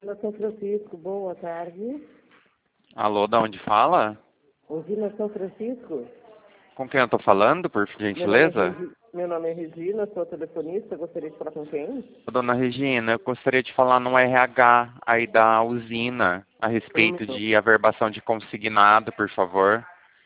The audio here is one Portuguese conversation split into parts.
Usina São Francisco, boa tarde. Alô, da onde fala? Usina São Francisco? Com quem eu tô falando, por gentileza? Meu nome é Regina, sou telefonista, gostaria de falar com quem? Dona Regina, eu gostaria de falar no RH aí da usina a respeito Minuto. de averbação de consignado, por favor.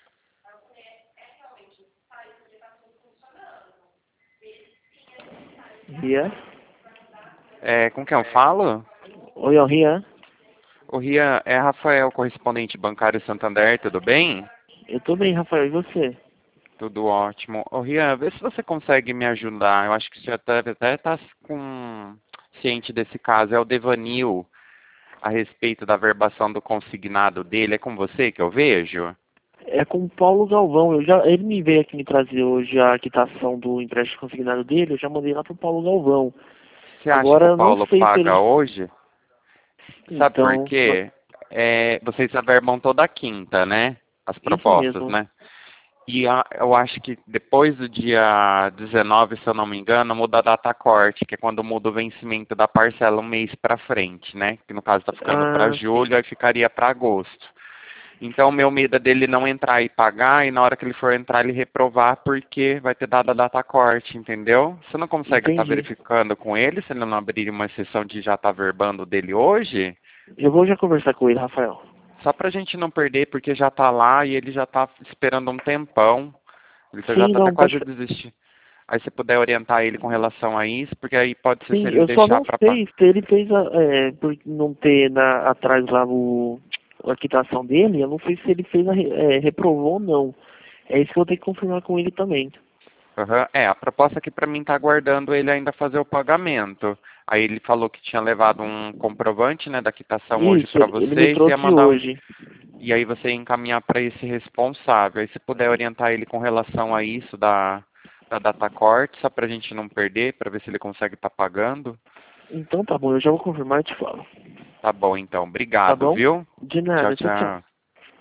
Rian? Com quem eu falo? Oi, é o Rian. O Rian, é Rafael, correspondente bancário Santander, tudo bem? Eu tô bem, Rafael, e você? Tudo ótimo. Ô Rian, vê se você consegue me ajudar. Eu acho que você já deve até estar ciente desse caso. É o Devanil, a respeito da averbação do consignado dele. É com você que eu vejo? É com o Paulo Galvão. Ele me veio aqui me trazer hoje a quitação do empréstimo consignado dele, eu já mandei lá pro Paulo Galvão. Você acha Agora que o eu não Paulo sei se paga ele... hoje? Sabe por Então, quê? Vocês averbam toda quinta, né? As isso propostas, mesmo. né? E eu acho que depois do dia 19, se eu não me engano, muda a data corte, que é quando muda o vencimento da parcela um mês para frente, né? Que no caso está ficando para Ah, sim. julho, aí ficaria para agosto. Então, o meu medo é dele não entrar e pagar, e na hora que ele for entrar, ele reprovar, porque vai ter dado a data corte, entendeu? Você não consegue estar Entendi. verificando com ele, se ele não abrir uma exceção de já estar verbando dele hoje? Eu vou já conversar com ele, Rafael. Só pra gente não perder, porque já tá lá e ele já tá esperando um tempão. Ele já Sim, tá até não, pode... quase a desistir. Aí você puder orientar ele com relação a isso, porque aí pode ser se Sim, ele eu só deixar não pra... sei se ele fez, por não ter atrás lá a quitação dele, eu não sei se ele fez, reprovou ou não. É isso que eu vou ter que confirmar com ele também. Aham. A proposta aqui pra mim tá aguardando ele ainda fazer o pagamento. Aí ele falou que tinha levado um comprovante, né, da quitação hoje Isso, pra ele me você e você ia trouxe mandar hoje. e aí você ia encaminhar para esse responsável. Aí se puder orientar ele com relação a isso da data corte, só pra gente não perder, pra ver se ele consegue estar pagando. Então tá bom, eu já vou confirmar e te falo. Tá bom, então. Tá Obrigado, bom? viu? De Tchau, nada, tchau, tchau. tchau.